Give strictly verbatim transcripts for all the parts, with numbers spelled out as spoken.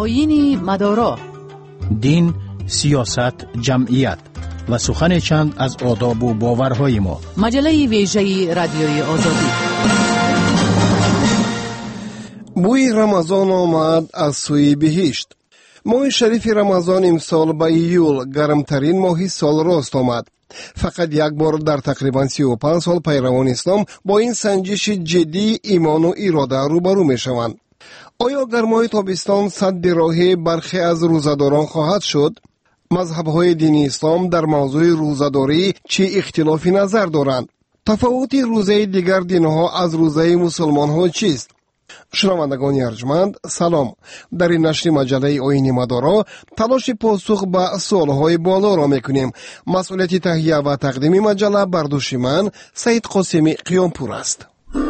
آیین مدارا، دین، سیاست، جمعیت و سخن چند از آداب و باورهای ما. مجله ویژه رادیوی آزادی. بوی رمضان آمد از سوی بهشت. ماه شریف رمضان امسال به ایول گرمترین ماهی سال راست آمد. فقط یک بار در تقریبا سی و پنج سال پیروان اسلام با این سنجش جدی ایمان و اراده روبرو می شوند. آیا گرمای تابستان سد راه برخی از روزداران خواهد شد؟ مذهب‌های دینی اسلام در موضوع روزداری چه اختلافی نظر دارند؟ تفاوت روزه دیگر دینها از روزه مسلمان‌ها چیست؟ شنوندگان ارجمند، سلام. در این نشر مجله آیین مدارا تلاش پاسخ به سوالهای بالا را میکنیم. مسئولیت تهیه و تقدیم مجله بر دوش من سید قاسمی قیامپور است.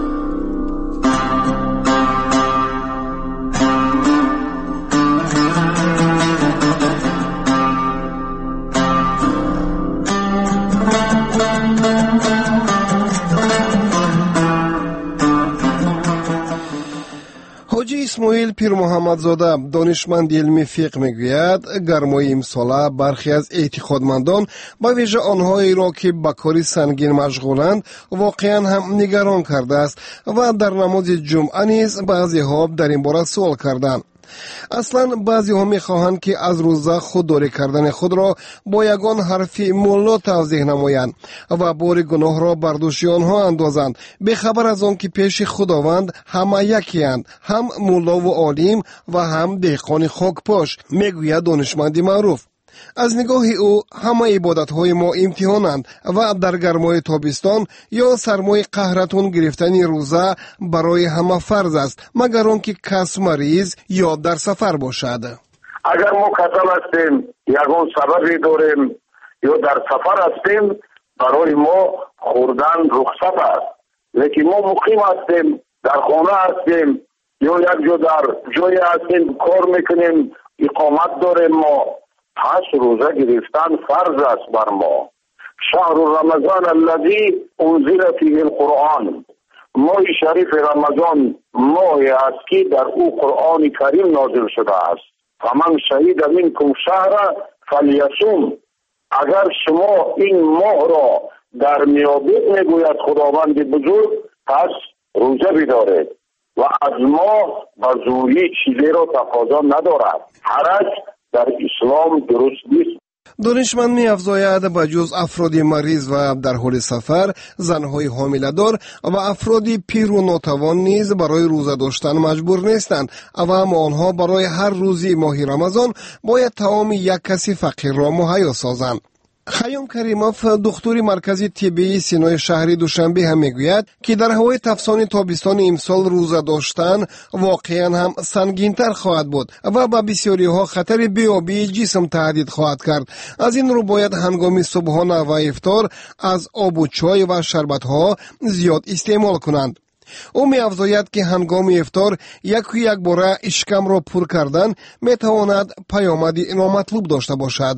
حاجی اسماعیل پیر محمدزاده دانشمند علمی فقه میگوید گرمای امساله برخی از اعتقادمندان به ویژه آنهایی را که به کار سنگین مشغولند واقعا هم نگران کرده است و در نماز جمعه نیز بعضی ها در این باره سوال کردند. اصلا بعضی ها می خواهند که از روزه خودداری کردن خود را با یگان حرف مولا توضیح نمایند و بار گناه را بر دوش آنها اندازند، به خبر از آن که پیش خداوند همه یکی اند، هم مولا و عالم و هم دهقان خاکپاش، میگوید دانشمند معروف. از نگاه او همه عبادت‌های ما امتحانند و در گرمای تابستان یا سرمای قهرتون گرفتن روزه برای همه فرض است، مگر آنکه کس مریض یا در سفر باشد. اگر ما کسل هستیم، یگان سببی داریم یا در سفر هستیم، برای ما خوردن رخصت است. لیکن ما مقیم هستیم، در خانه هستیم یا یک جا در جای هستیم کار میکنیم، اقامت داریم، ما پس روزه گرفتن فرض است بر ما. شهر رمضان الذی انزل فیه القرآن، ماه شریف رمضان ماهی است که در او قرآن کریم نازل شده است. فمن شهید منکم شهر فلیصوم، اگر شما این ماه را در میابید میگوید خداوند بزرگ، پس روزه بدارید و از ما به زوری چیزی را تقاضا ندارد. حرج در اسلام درست نیست. دانشمند می افزاید به جز افراد مریض و در حال سفر، زنهای حامله دار و افراد پیر و ناتوان نیز برای روزه داشتن مجبور نیستند و اما آنها برای هر روزی ماه رمضان باید طعام یک کسی فقیر را مهیا سازند. خیام کریموف دکتر مرکز طبی سینای شهری دوشنبه هم میگوید که در هوای تفسان تابستان امسال روزه داشتن واقعا هم سنگین‌تر خواهد بود و به بسیاری ها خطر بیابی جسم تهدید خواهد کرد. از این رو باید هنگام صبحانه و افطار از آب و چای و شربت ها زیاد استعمال کنند. او می افزاید که هنگام افطار یک و یک باره اشکم را پر کردن می تواند پیامدی نامطلوب داشته باشد.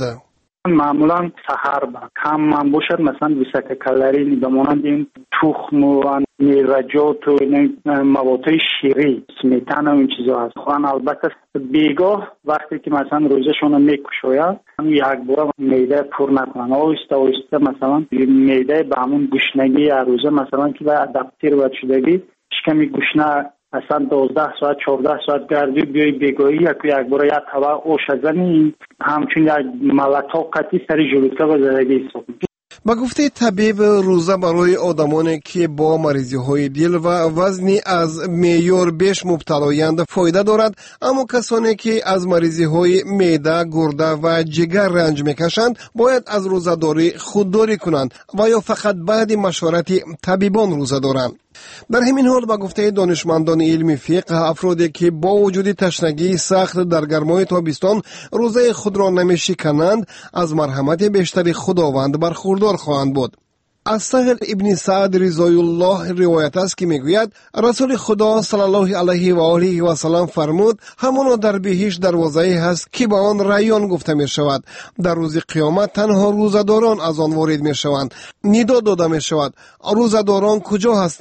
معمولا سحر با کم من باشد، مثلا بیست کالری بمانند این تخم و میوه‌جات و مواد شیری، سمیتن و این چیزا هست. خوان البته بیگاه وقتی که مثلا روزشون میکشوید یک بار معده پر نکنن، آهسته آهسته مثلا معده به همون گشنگی روزه مثلا که به ادپتیر و شدگی شکمی گشنه اصلا دوازده ساعت چهارده ساعت گردی بیای بیگاهی یک یک بار یک هوا اوش زنی همچون یک ملتا قطعی سری جلوتر و زدگی حساب میشه. با گفته طبیب روزه برای آدمانی که با مریضی های دل و وزنی از معیار بیش مبتلایند فایده دارد، اما کسانی که از مریضی های معده، گرده و جگر رنج میکشند باید از روزه‌داری خودداری کنند و یا فقط بعد مشورت طبیبان روزه دارند. در همین حال با گفته دانشمندان علمی فقه، افرادی که با وجود تشنگی سخت در گرمای تابستان روزه خود را نمی‌شکنند از مرحمت بیشتری خداوند برخوردار خواهند بود. از سهل ابن سعد رضای الله روایت است که میگوید رسول خدا صلی الله علیه و آله و سلام فرمود همانا در بهشت دروازه‌ای هست که به آن ریان گفته می شود. در روز قیامت تنها روزداران از آن وارد می شوند. ندا داده می شود روزداران کجا هستند؟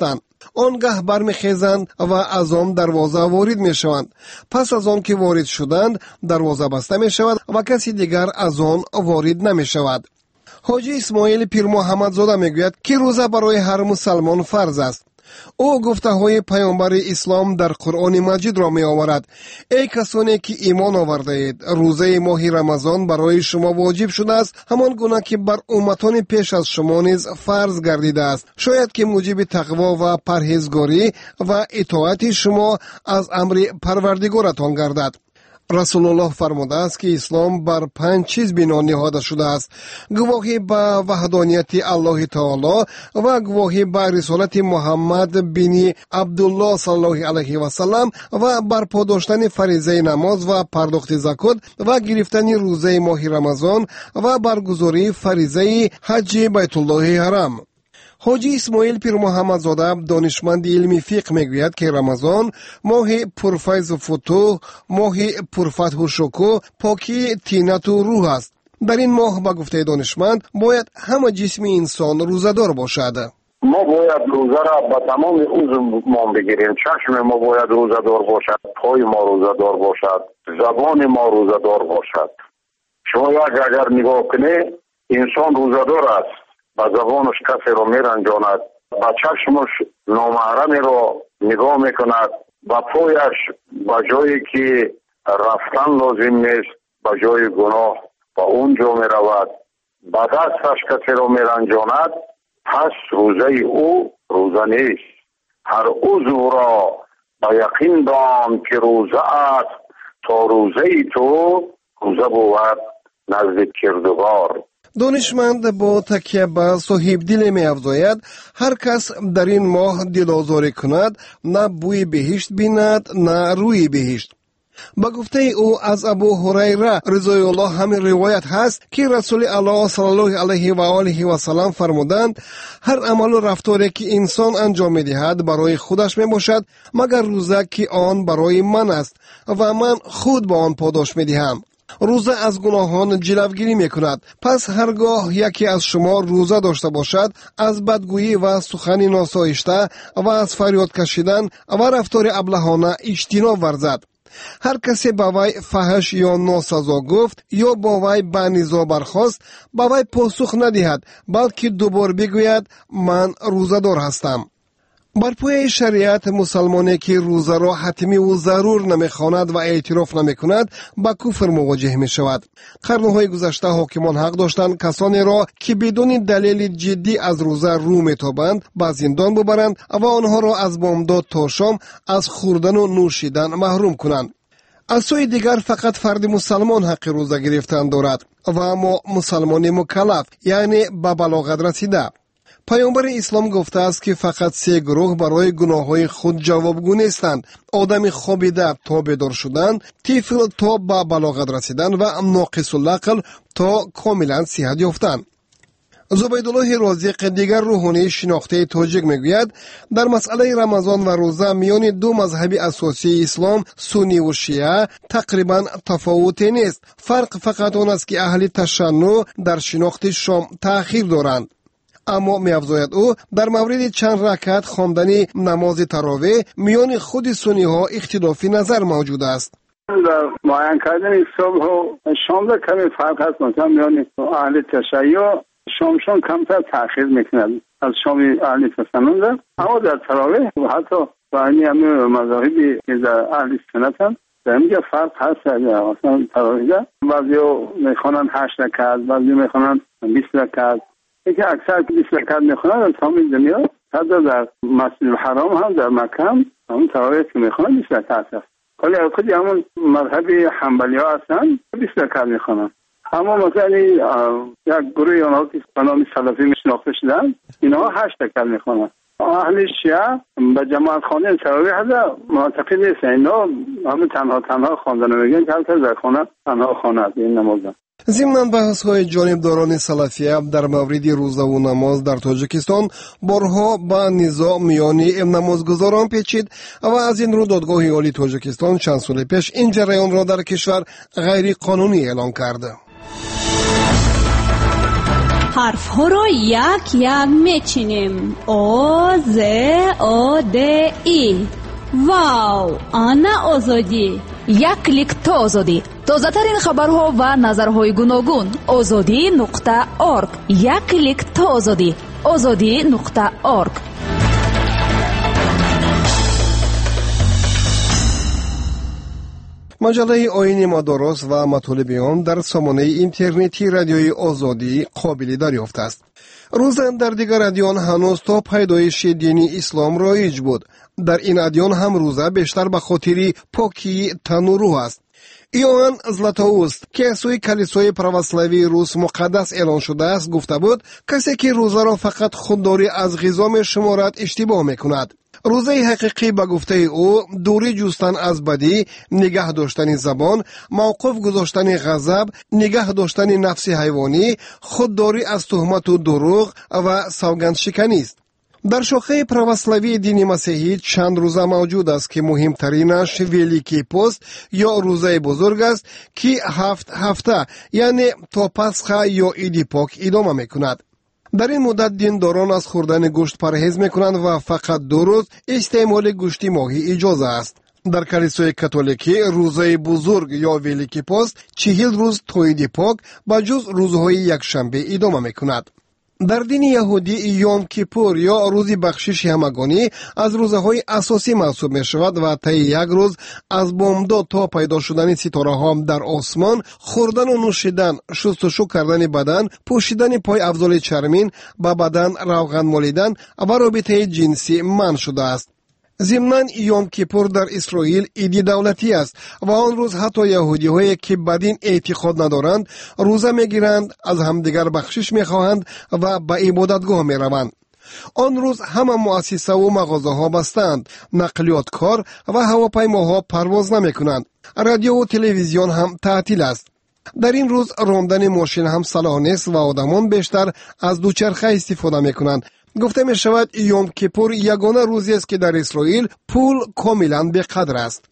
آنگاه برمیخیزند و از آن دروازه وارد میشوند. پس از آن که وارد شدند دروازه بسته می شود و کسی دیگر از آن وارد نمی شود. حاجی اسماعیل پیر محمد زاده میگوید که روزه برای هر مسلمان فرض است. او گفته های پیامبر اسلام در قرآن مجید را می آورد: ای کسانی که ایمان آورده اید، روزه ماه رمضان برای شما واجب شده است همان گونه که بر امتان پیش از شما نیز فرض گردیده است، شاید که موجب تقوا و پرهیزگاری و اطاعت شما از امر پروردگارتان گردد. رسول الله فرموده است که اسلام بر پنج چیز بنا نهاده شده است: گواهی به وحدانیت الله تعالی و گواهی به رسالت محمد بن عبدالله صلی الله علیه و سلم و برپا داشتن فریضه نماز و پرداخت زکات و گرفتن روزه ماه رمضان و برگزاری فریضه حج بیت الله حرام. حاجی اسماعیل پیر محمد زاده دانشمند علمی فقه میگوید که رمضان ماه پرفیض و فتوح، ماه پرفتح و شکوه، پاکی طینت و روح است. در این ماه به گفته دانشمند باید همه جسم انسان روزه‌دار باشد. ما باید روزه را به تمام عضو ما بگیریم. چشم ما باید روزه‌دار باشد، پای ما روزه‌دار باشد، زبان ما روزه‌دار باشد. شما یک اگر نگاه کنید انسان روزه‌دار است، با زبانش کسی را میرنجاند، با چشمش نامحرمی را نگاه میکند، با پایش با جایی که رفتن لازم نیست با جای گناه با اونجا میرود، با دستش کسی را میرنجاند. پس روزه او روزه نیست. هر عضو را با یقین دان که روزه است، تا روزه تو روزه بود نزد کردگار. دانشمند با تکیه به صاحب دل می افزاید: هر کس در این ماه دل آزاری کند نه بوی بهشت بیند نه روی بهشت. با گفته او از ابو هریره رضی الله همین روایت هست که رسول الله صلی الله علیه و آله و سلم فرمودند: هر عمل و رفتاری که انسان انجام می دهد برای خودش می باشد مگر روزه که آن برای من است و من خود با آن پاداش می دهم. روزه از گناهان جلوگیری می کند. پس هرگاه یکی از شما روزه داشته باشد از بدگویی و سخن ناسایشته و از فریاد کشیدن و رفتار ابلهانه اجتناب ورزد. هر کسی با وی فحش یا ناسزا گفت یا با وی به نزاع برخاست با وی پاسخ ندهد، بلکه دوبار بگوید من روزه دار هستم. بر پای شریعت مسلمانی که روزه را حتمی و ضرور نمیخواند و اعتراف نمیکند با کفر مواجه می شود. قرنهای گذشته حاکمان حق داشتند کسانی را که بدون دلیل جدی از روزه رو میتابند به زندان ببرند و آنها را از بامداد تا شام از خوردن و نوشیدن محروم کنند. از سوی دیگر فقط فرد مسلمان حق روزه گرفتن دارد و اما مسلمان مکلف، یعنی به بلاغت رسیده. پیامبر اسلام گفته است که فقط سه گروه برای گناههای خود جوابگو نیستند: آدم خوابیده تا بیدار شدن، طفل تا به بلاغت رسیدن و ناقص العقل تا کاملا صحت یافتن. زبیدالله رازق دیگر روحانی شناخته تاجیک میگوید در مسئله رمضان و روزه میان دو مذهب اساسی اسلام سنی و شیعه تقریبا تفاوتی نیست. فرق فقط آن است که اهل تشنع در شناخت شام تأخیر دارند. اما می افزاید او در مورد چند رکعت خواندن نماز تراویح میان خود سنی ها اختلافی نظر موجود است. در معین کردن صبح و شام در کمی فرق هست. مثلا میان اهل تشیع شامشون کمتر تأخیر میکنند از شام اهل تسنن، اما در تراویح و حتی با این همه مذاهبی که در اهل سنت هم در اینجا فرق هست. مثلا تراویح بعضی میخوانند هشت رکعت، بعضی میخوانند بیست رکعت. یکی اکثر که بیست رکعت میخوانند از تمام دنیا، حتی در مسجد الحرام هم در مکه هم همون تراویح که میخوانند بیست رکعت هست. ولی خودی همون مذهب حنبلی ها هستن بیست رکعت میخوانند. اما مثلا یک گروه آنها که به نام سلفی میشناخته شدن اینها هشت رکعت میخوانند. اهل شیعه به جماعت خواندن تراویح هست معتقد نیستن. اینا همون تنها تنها خواندن میگن که هر در خانه تنها خواند این نماز. ضمن بحث های جانبداران سلفیه در مورد روزه و نماز در تاجیکستان بارها با نزاع میان نمازگزاران پیچید و از این رو دادگاه عالی تاجیکستان چند سال پیش این جریان را در کشور غیر قانونی اعلام کرد. حرف ها را یک یک میچینیم. او ز او د ای. واو، آنا آزادی. یک کلیک تا آزادی. تازه ترین خبرها و نظرهای گوناگون. آزادی نقطه اورگ. یک کلیک تا آزادی. آزادی نقطه اورگ. مجله آیین مدارس و مطالب آن در سامانه اینترنتی رادیوی آزادی قابل دریافت است. روزن در دیگر ادیان هنوز تا پیدایش دین اسلام رایج بود. در این ادیان هم روزه بیشتر به خاطر پاکی تن و روح است. ایوان زلاتوست که از سوی کلیسای پروسلاوی روس مقدس اعلان شده است گفته بود کسی که روزه را فقط خودداری از غذا می‌شمارد اشتباه می‌کند. روزه حقیقی به گفته او دوری جستن از بدی، نگاه داشتن زبان، موقف گذاشتن غضب، نگاه داشتن نفس حیوانی، خودداری از تهمت و دروغ و سوگند شکنی است. در شاخه پروسلاوی دین مسیحی چند روزه موجود است که مهمترینش ویلیکی پست یا روزه بزرگ است که هفت هفته یعنی تا پسخ یا عید پاک ادامه میکند. در این مدت دینداران از خوردن گوشت پرهیز میکنند و فقط دو روز استعمال گوشت ماهی اجازه است. در کلیسای کاتولیکی روزه بزرگ یا ویلیکی پست چهل روز تا عید پاک به جز روزهای یکشنبه ادامه میکند. در دین یهودی یوم کیپور یا روز بخشش همگانی از روزهای اساسی محسوب می شود و طی یک روز از بامداد تا پیدا شدن ستاره ها در آسمان خوردن و نوشیدن، شستشو کردن بدن، پوشیدن پای افضل چرمین، به بدن روغن مالیدن و رابطه جنسی منع شده است. ضمناً یوم کیپور در اسرائیل عید دولتی است و آن روز حتی یهودی هایی که بدین اعتقاد ندارند روزه میگیرند، از همدیگر بخشش میخواهند و به عبادتگاه میروند. آن روز همه مؤسسه و مغازه ها بستند، نقلیات کار و هواپیماها پرواز نمیکنند. رادیو و تلویزیون هم تعطیل است. در این روز راندن ماشین هم صلاح نیست و آدمان بیشتر از دوچرخه استفاده میکنند. گفته می شود یوم کیپور یگانه روزی است که در اسرائیل پول کاملا به قدر است.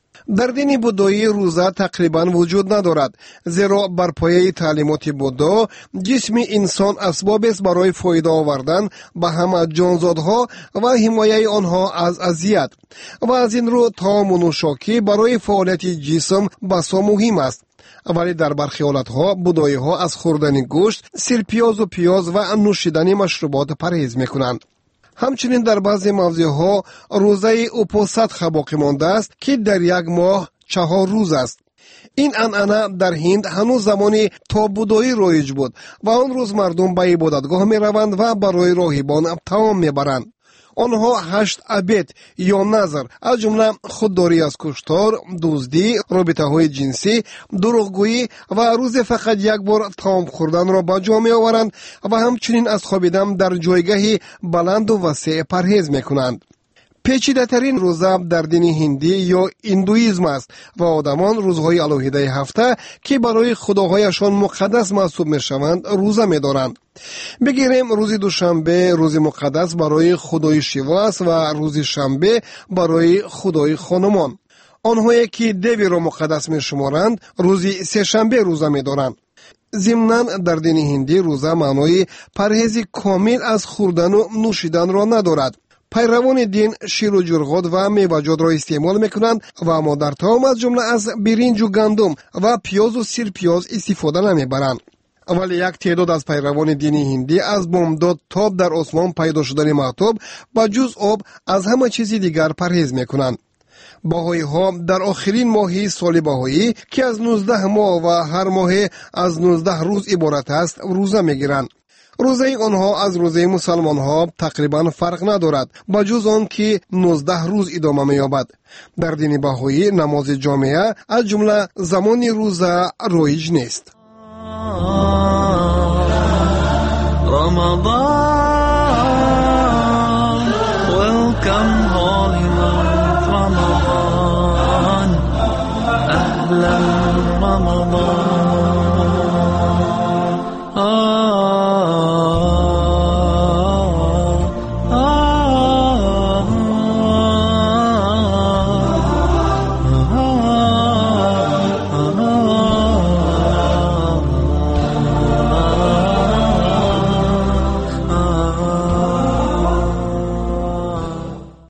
در دین بودایی روزه تقریبا وجود ندارد، زیرا بر پایه تعلیمات بودا جسم انسان اسباب است برای فایده آوردن به همه جانزادها و حمایه آنها از اذیت و از این رو طعام و نوشاکی برای فعالیت جسم بسا مهم است. ولی در برخی حالتها بودایی ها از خوردن گوشت، سرپیاز و پیاز و نوشیدن مشروبات پرهیز میکنند. همچنین در بعضی موضعها روزه اپوست باقی مانده است که در یک ماه چهار روز است. این عنعنه در هند هنوز زمانی تا بودایی رایج بود و آن روز مردم به عبادتگاه می روند و برای راهبان طعام می برند. آنها هشت عبید یا نظر از جمله خودداری از کشتار، دزدی، رابطه های جنسی، دروغگویی و روز فقط یک بار طعام خوردن را به جا می آورند و همچنین از خوابیدن در جایگاه بلند و وسیع پرهیز می کنند. پیچیده ترین روزه در دین هندی یا هندویسم است و آدمان روزهای الوهیده هفته که برای خداهایشان مقدس محسوب می شوند روزه می دارند. بگیریم روز دوشنبه روز مقدس برای خدای شیوا است و روز شنبه برای خدای خانمان. آنهایی که دیوی را مقدس می شمارند روز سه شنبه روزه می دارند. ضمناً در دین هندی روزه معنای پرهیز کامل از خوردن و نوشیدن را ندارد. پیروان دین شیر و جرغاد و میوه‌جات را استعمال میکنند و اما در طعام از جمله از برنج و گندم و پیاز و سیر پیاز استفاده نمیبرند. ولی یک تعداد از پیروان دین هندی از بامداد تا در آسمان پیدا شدن مهتاب با جز آب از همه چیزی دیگر پرهیز میکنند. بهایی ها در آخرین ماهی سال بهایی که از نوزده ماه و هر ماه از نوزده روز عبارت است روزه میگیرند. روزه آنها از روزه مسلمان ها تقریبا فرق ندارد با جز آن که نوزده روز ادامه می‌یابد. در دین بهایی نماز جامعه از جمله زمان روزه رایج نیست. رمضان